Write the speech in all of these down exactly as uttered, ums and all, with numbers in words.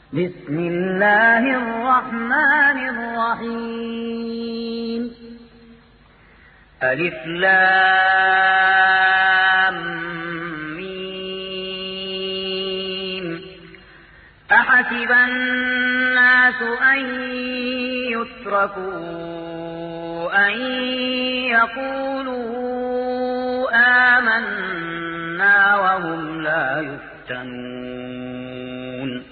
بسم الله الرحمن الرحيم. ألف لام ميم. أحسب الناس أن يتركوا أن يقولوا آمنا وهم لا يفتنون.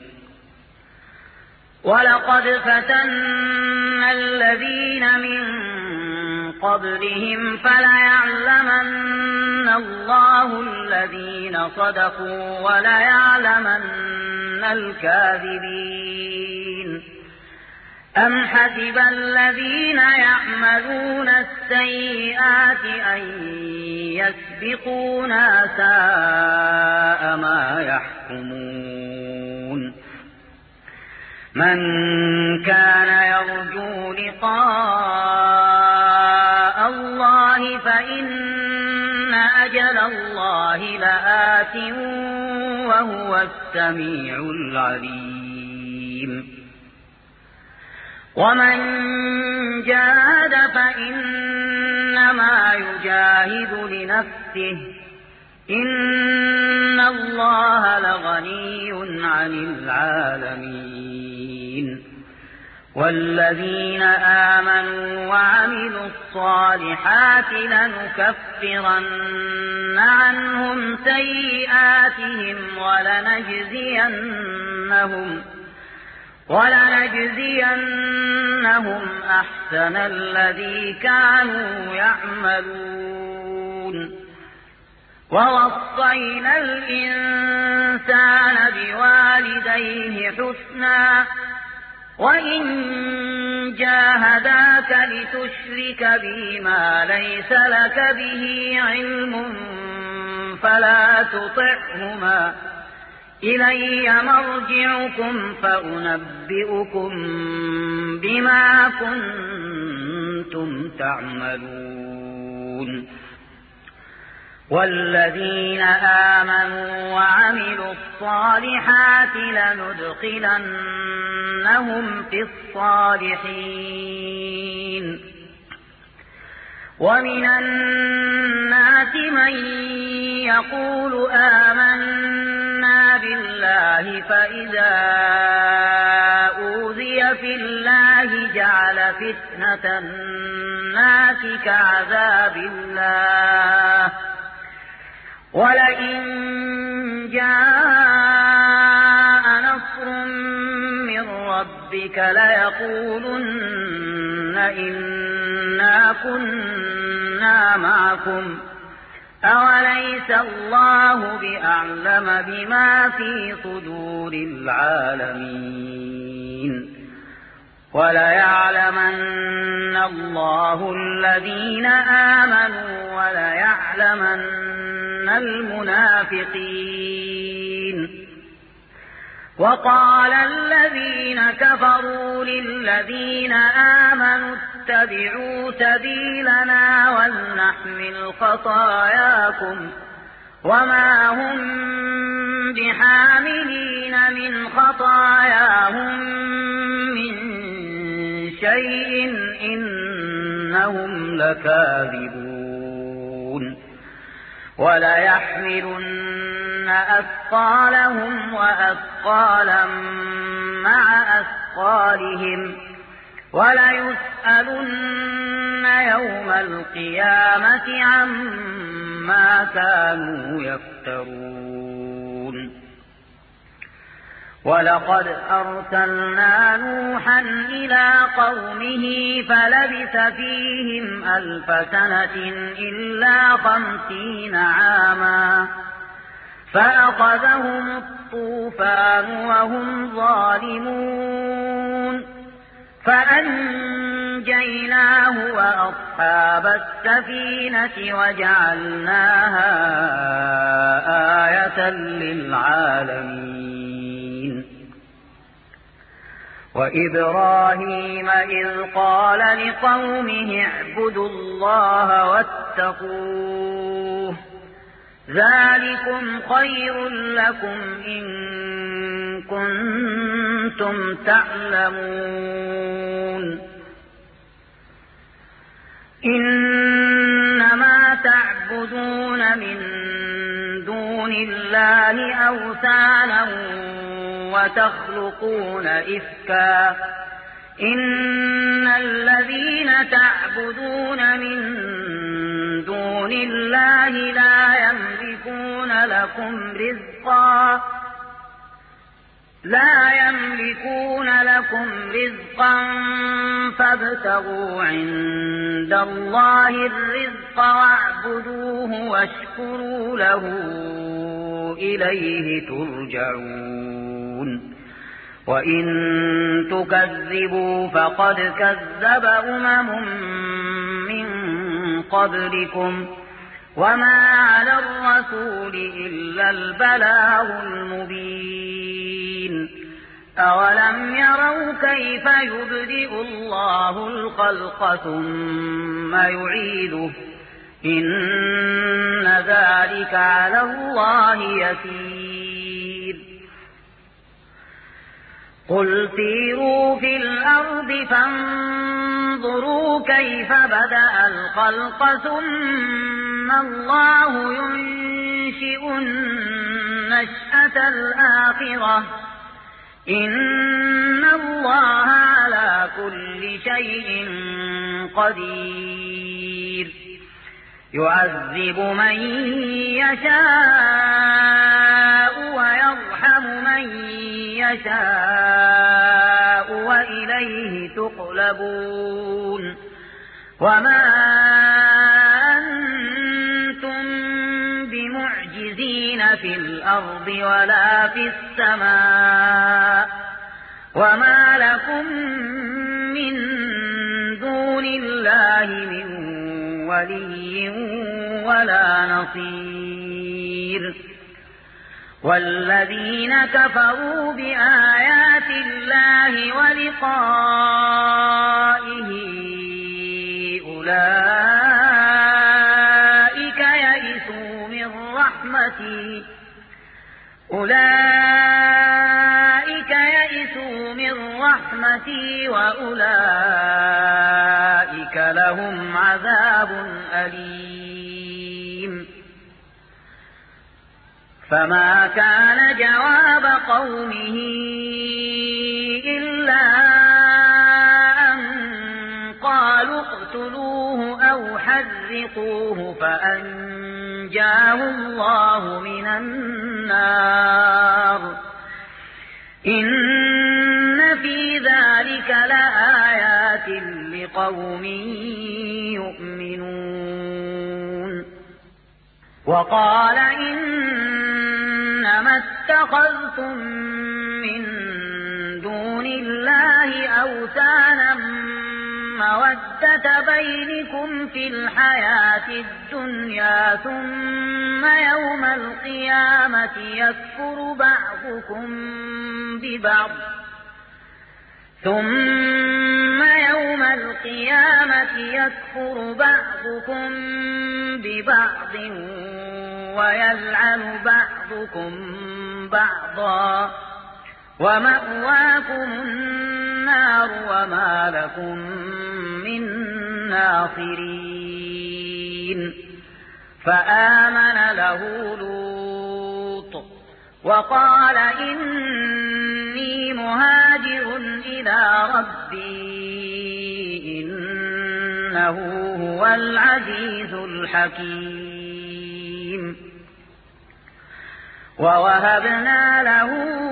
ولقد فتنا الذين من قبلهم فليعلمن الله الذين صدقوا وليعلمن الكاذبين. أم حسب الذين يعملون السيئات أن يسبقونا ساء ما يحكمون. من كان يرجو لقاء الله فإن أجل الله لآت وهو السميع العليم. ومن جاهد فإنما يجاهد لنفسه إن الله لغني عن العالمين. والذين آمنوا وعملوا الصالحات لنكفرن عنهم سيئاتهم ولنجزينهم ولنجزينهم أحسن الذي كانوا يعملون. ووصينا الإنسان بوالديه حسنا وإن جاهداك لتشرك بي ما ليس لك به علم فلا تطعهما إلي مرجعكم فأنبئكم بما كنتم تعملون. والذين آمنوا وعملوا الصالحات لندخلنهم في الصالحين. ومن الناس من يقول آمنا بالله فإذا أوذي في الله جعل فتنة الناس كعذاب الله ولئن جاء نصر من ربك ليقولن إنا كنا معكم أوليس الله بأعلم بما في صدور العالمين. وليعلمن الله الذين آمنوا وليعلمن المنافقين. وقال الذين كفروا للذين آمنوا اتبعوا سبيلنا ولنحمل خطاياكم وما هم بحاملين من خطاياهم من شيء إنهم لكاذبون. وليحملن أثقالهم وأثقالا مع أثقالهم وليسألن يوم القيامة عما كانوا يفترون. ولقد أرسلنا نوحا إلى قومه فلبث فيهم ألف سنة إلا خمسين عاما فأخذهم الطوفان وهم ظالمون فأنجيناه وأصحاب السفينة وجعلناها آية للعالمين. وإبراهيم إذ قال لقومه اعبدوا الله واتقوه ذلكم خير لكم إن كنتم كنتم تعلمون إنما تعبدون من دون الله أوثانا وتخلقون إفكا إن الذين تعبدون من دون الله لا يملكون لكم رزقا لا يملكون لكم رزقا فابتغوا عند الله الرزق واعبدوه واشكروا له إليه ترجعون وإن تكذبوا فقد كذب أمم من قبلكم وما على الرسول إلا البلاغ المبين أولم يروا كيف يبدئ الله الخلق ثم يعيده إن ذلك على الله يسير قل سيروا في الأرض فانظروا كيف بدأ الخلق ثم الله ينشئ النشأة الآخرة إن الله على كل شيء قدير يعذب من يشاء ويرحم من يشاء وإليه تقلبون وما أنتم بمعجزين في الأرض ولا في السماء وما لكم من دون الله من ولي ولا نصير والذين كفروا بآيات الله ولقائه أولئك يئسوا من رحمتي أولئك يئسوا من رحمتي وأولئك لهم عذاب أليم فما كان جواب قومه إلا أن قالوا اقتلوه أو حرقوه فأنجاه الله من النار إن في ذلك لآيات لقوم يؤمنون وقال إنما اتخذتم من دون الله أوثانا مودة بينكم في الحياة الدنيا ثم يوم القيامة يكفر بعضكم ببعض ثم يوم القيامة يكفر بعضكم ببعض ويلعن بعضكم بعضا ومأواكم النار وما لكم من ناصرين فآمن له لوط وقال إني مهاجر إلى ربي إنه هو العزيز الحكيم ووهبنا له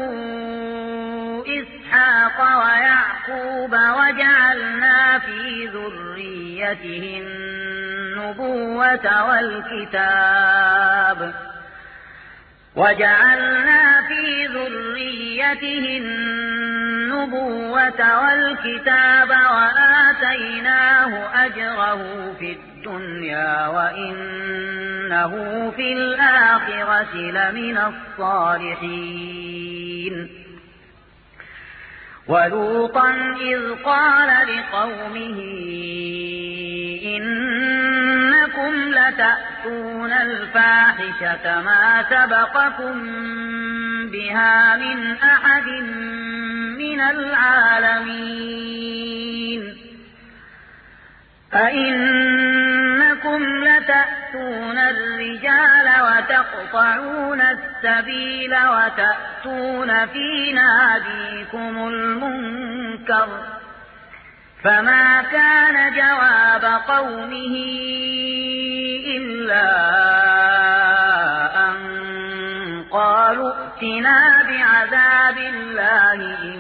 إسحاق ويعقوب وجعلنا في ذريته النبوة والكتاب وجعلنا في ذريته النبوة والكتاب وآتيناه أجره في الدنيا وإنه في الآخرة لمن الصالحين ولوطا إذ قال لقومه إنكم لتأتون الفاحشة ما سبقكم بها من أحد من من العالمين أئنكم لتأتون الرجال وتقطعون السبيل وتأتون في ناديكم المنكر فما كان جواب قومه إلا أن قالوا ائتنا بعذاب الله إن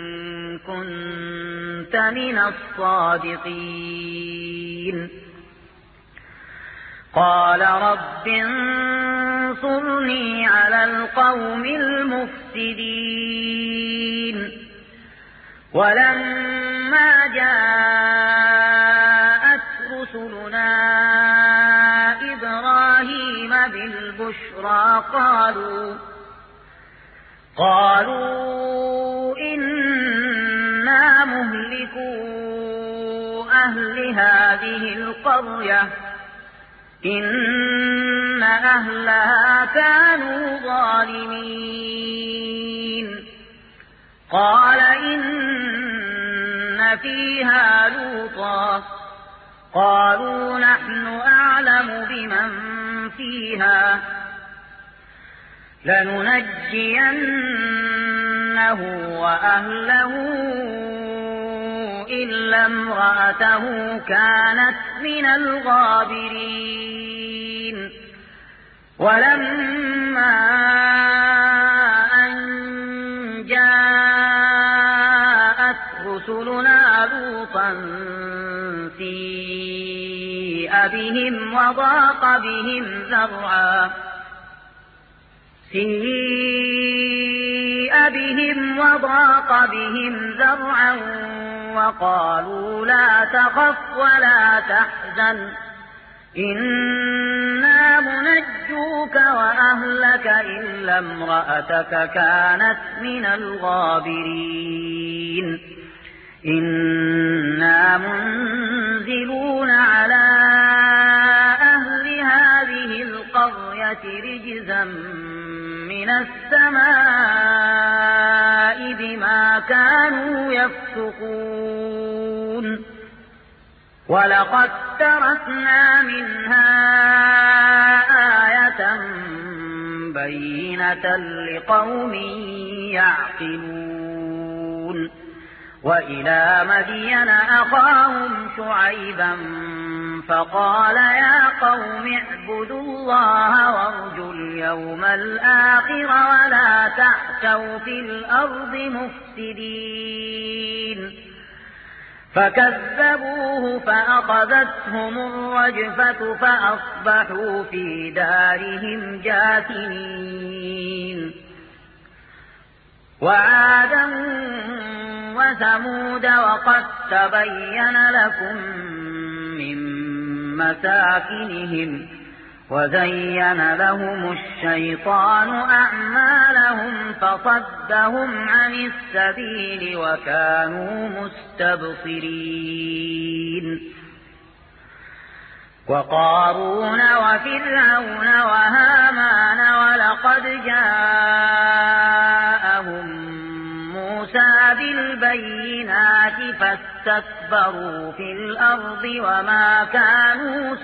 كنت من الصادقين قال رب انصرني على القوم المفسدين ولما جاءت رسلنا إبراهيم بالبشرى قالوا قالوا إنا مهلكو أهل هذه القرية إن أهلها كانوا ظالمين قال إن فيها لوطا قالوا نحن أعلم بمن فيها لننجينه وأهله إلا امرأته كانت من الغابرين ولما أن جاءت رسلنا لوطا سيء بهم وضاق بهم ذرعا سيء بهم وضاق بهم ذرعا وقالوا لا تخف ولا تحزن إنا منجوك وأهلك إلا امرأتك كانت من الغابرين إنا منزلون على أهل هذه القرية رجزا من السماء بما كانوا يفسقون ولقد تركنا منها آية بينة لقوم يعقلون وإلى مدين أخاهم شعيبا فقال يا قوم اعبدوا الله وارجوا اليوم الآخر ولا تعثوا في الأرض مفسدين فكذبوه فأخذتهم الرجفة فأصبحوا في دارهم جاثمين وعادا وثمود وقد تبين لكم من مساكنهم وزين لهم الشيطان أعمالهم فصدهم عن السبيل وكانوا مستبصرين وقارون وفرعون وهامان ولقد جاءهم موسى بالبينات فاستكبروا في الأرض وما كانوا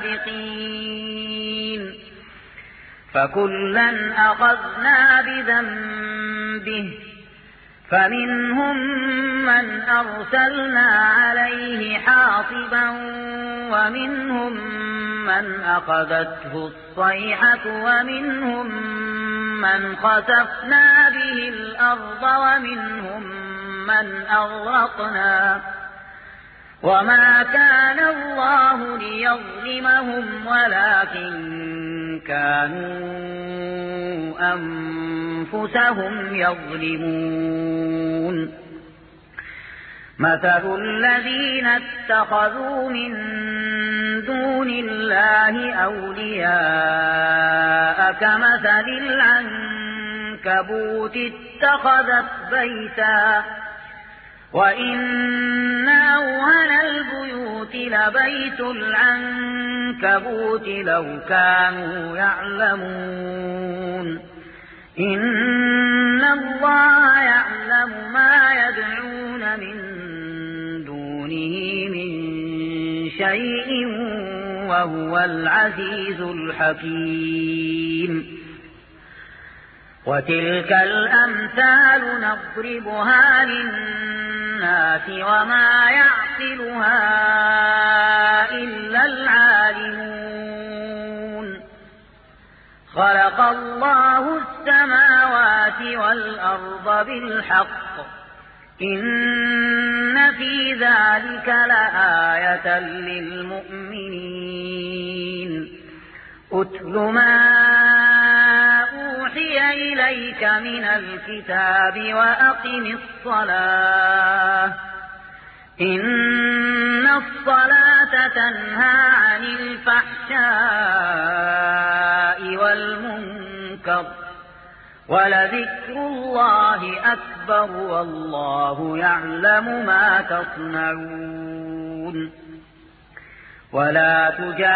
سابقين فكلا أخذنا بذنبه فمنهم من أرسلنا عليه حاصبا ومنهم من أخذته الصيحة ومنهم من خسفنا به الأرض ومنهم من أغرقنا وما كان الله ليظلمهم ولكن كانوا أنفسهم يظلمون مثل الذين اتخذوا من دون الله أولياء كمثل العنكبوت اتخذت بيتا وإن أوهن البيوت لبيت العنكبوت لو كانوا يعلمون إن الله يعلم ما شيء وهو العزيز الحكيم. وتلك الأمثال نضربها للناس وما يعقلها إلا العالمون. خلق الله السماوات والأرض بالحق إن في ذلك لآية للمؤمنين. أتل ما أوحي إليك من الكتاب وأقم الصلاة إن الصلاة تنهى عن الفحشاء والمنكر ولذكر الله أكبر والله يعلم ما تصنعون. ولا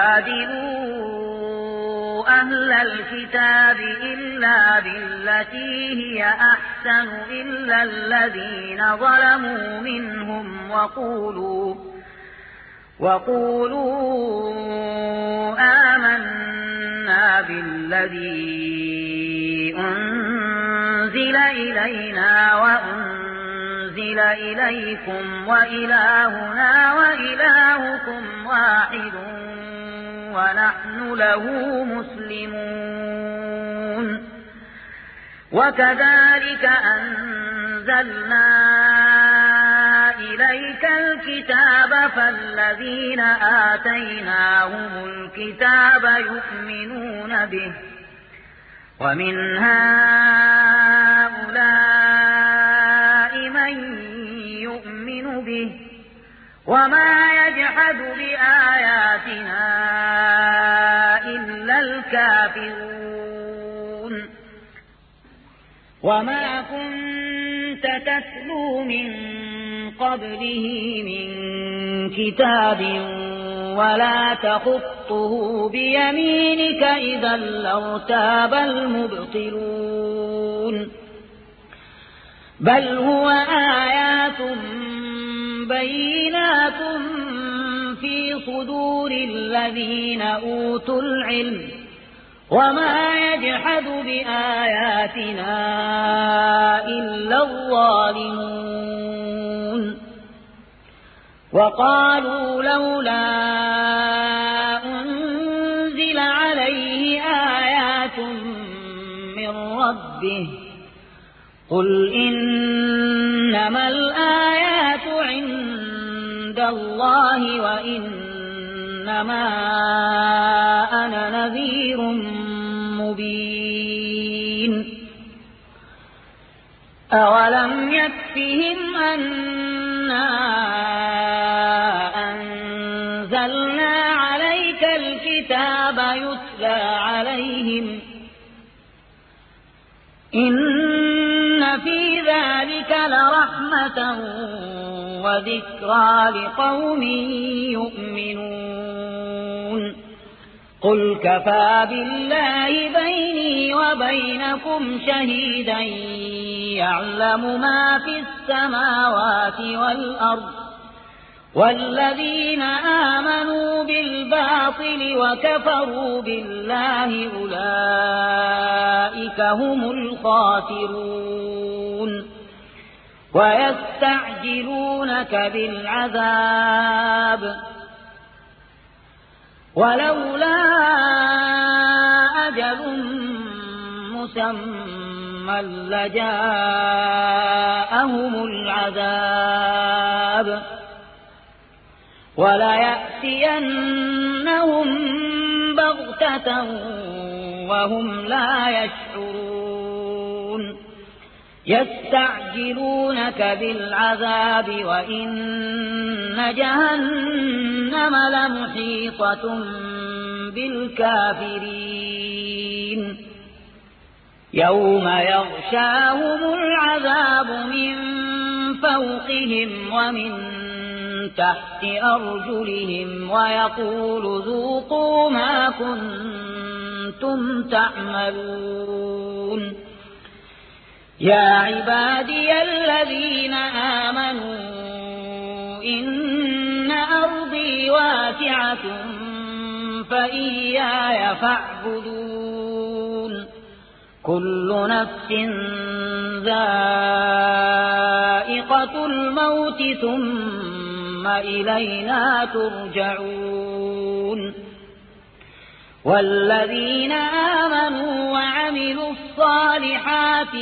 تجادلوا أهل الكتاب إلا بالتي هي أحسن إلا الذين ظلموا منهم وقولوا وقولوا آمنا بالذي أنزل إلينا وأنزل إليكم وإلهنا وإلهكم واحد ونحن له مسلمون. وكذلك أنزلنا إليك الكتاب فالذين آتيناهم الكتاب يؤمنون به ومن هؤلاء من يؤمن به وما يجحد بآياتنا إلا الكافرون. وما كنت تتلو من قبله من كتاب ولا تخطه بيمينك إذا لارتاب المبطلون. بل هو آيات بينات في صدور الذين أوتوا العلم وما يجحد بآياتنا إلا الظالمون. وقالوا لولا أنزل عليه آيات من ربه قل إنما الآيات عند الله وإنما أنا نذير مبين. أولم يكفهم أنا أنزلنا عليك الكتاب يتلى عليهم إن في ذلك لرحمة وذكرى لقوم يؤمنون. قل كفى بالله بيني وبينكم شهيدا يعلم ما في السماوات والأرض والذين آمنوا بالباطل وكفروا بالله أولئك هم الخاسرون. ويستعجلونك بالعذاب ولولا أجل مسمى لجاءهم العذاب وليأتينهم بغتة وهم لا يشعرون. يستعجلونك بالعذاب وإن جهنم لمحيطة بالكافرين. يوم يغشاهم العذاب من فوقهم ومن تحت أرجلهم ويقول ذوقوا ما كنتم تعملون. يا عبادي الذين آمنوا إن أرضي واسعة فإياي فاعبدون كل نفس ذائقة الموت ثم إلينا ترجعون والذين آمنوا وعملوا الصالحات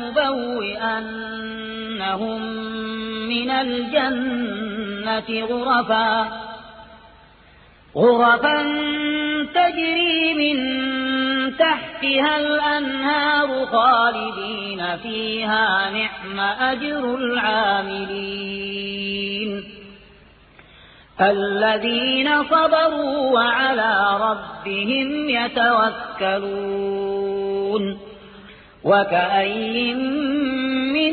لنبوئنهم من الجنة غرفا غرفا تجري من تحتها الأنهار خالدين فيها نعم أجر العاملين الذين صبروا وعلى ربهم يتوكلون وكأي من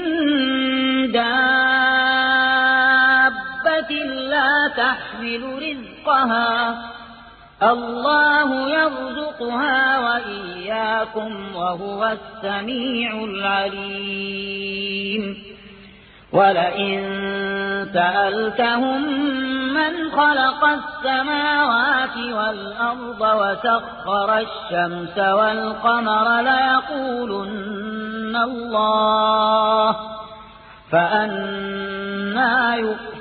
دابة لا تحمل رزقها الله يرزقها وإياكم وهو السميع العليم ولئن سألتهم من خلق السماوات والأرض وسخر الشمس والقمر ليقولن الله فأنى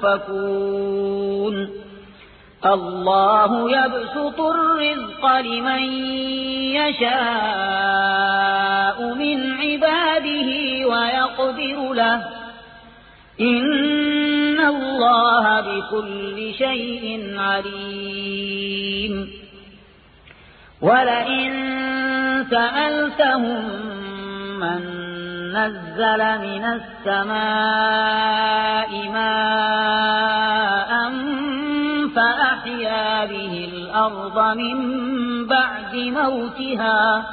يؤفكون الله يبسط الرزق لمن يشاء من عباده ويقدر له إن الله بكل شيء عليم ولئن سألتهم من نزل من السماء ماء فأحيا به الأرض من بعد موتها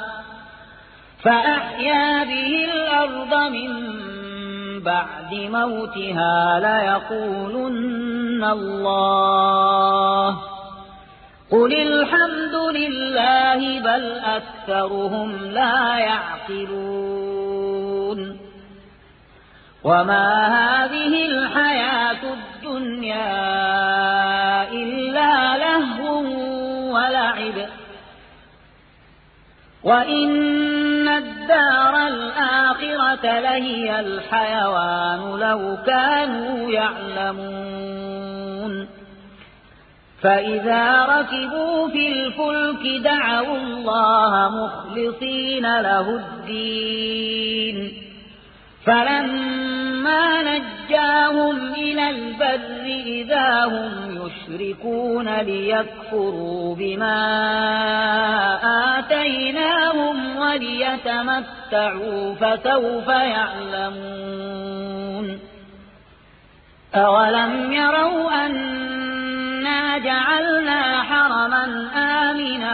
فأحيا به الأرض من بعد موتها ليقولن الله قل الحمد لله بل أكثرهم لا يعقلون وما هذه الحياة الدنيا إلا لهو ولعب وإن الدار الآخرة لهي الحيوان لو كانوا يعلمون فإذا ركبوا في الفلك دعوا الله مخلصين له الدين فلما نجاهم إلى البر إذا هم يشركون ليكفروا بما آتيناهم وليتمتعوا فسوف يعلمون أولم يروا أنا جعلنا حرما آمنا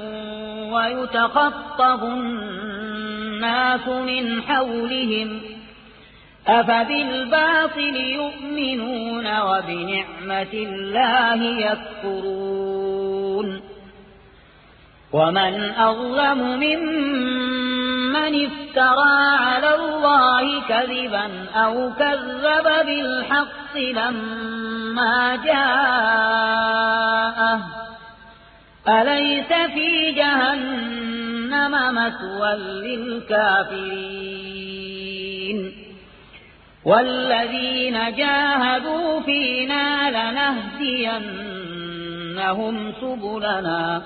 ويتخطف الناس من حولهم أفبالباطل يؤمنون وبنعمة الله يكفرون ومن أظلم ممن افترى على الله كذبا أو كذب بالحق لما جاءه أليس في جهنم مثوى للكافرين والذين جاهدوا فينا لنهدينهم سبلنا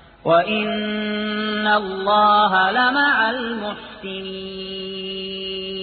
وإن الله لمع المحسنين